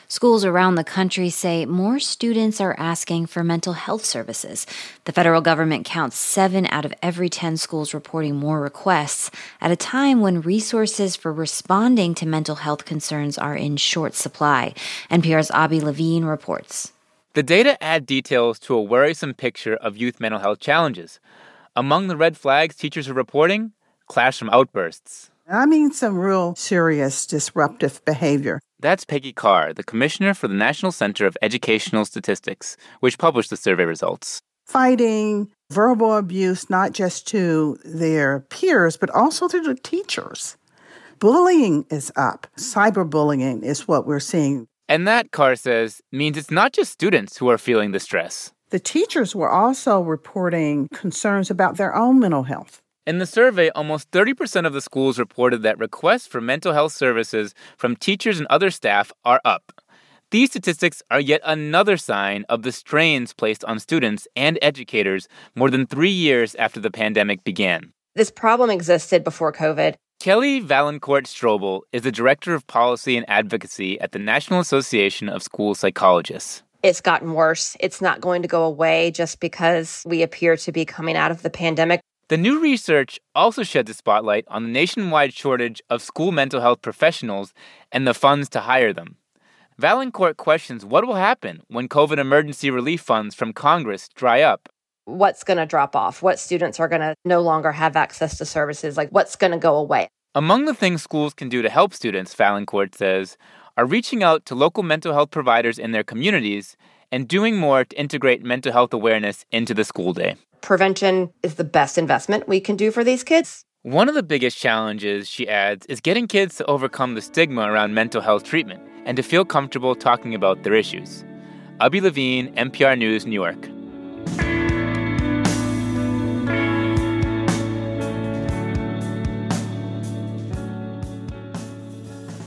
Schools around the country say more students are asking for mental health services. The federal government counts 7 out of every 10 schools reporting more requests at a time when resources for responding to mental health concerns are in short supply. NPR's Abby Levine reports. The data add details to a worrisome picture of youth mental health challenges. Among the red flags teachers are reporting, classroom outbursts. I mean some real serious disruptive behavior. That's Peggy Carr, the commissioner for the National Center of Educational Statistics, which published the survey results. Fighting, verbal abuse, not just to their peers, but also to the teachers. Bullying is up. Cyberbullying is what we're seeing. And that, Carr says, means it's not just students who are feeling the stress. The teachers were also reporting concerns about their own mental health. In the survey, almost 30% of the schools reported that requests for mental health services from teachers and other staff are up. These statistics are yet another sign of the strains placed on students and educators more than 3 years after the pandemic began. This problem existed before COVID. Kelly Valancourt-Strobel is the Director of Policy and Advocacy at the National Association of School Psychologists. It's gotten worse. It's not going to go away just because we appear to be coming out of the pandemic. The new research also sheds a spotlight on the nationwide shortage of school mental health professionals and the funds to hire them. Valancourt questions what will happen when COVID emergency relief funds from Congress dry up. What's going to drop off? What students are going to no longer have access to services? Like, what's going to go away? Among the things schools can do to help students, Valancourt says, are reaching out to local mental health providers in their communities and doing more to integrate mental health awareness into the school day. Prevention is the best investment we can do for these kids. One of the biggest challenges, she adds, is getting kids to overcome the stigma around mental health treatment and to feel comfortable talking about their issues. Abby Levine, NPR News, New York.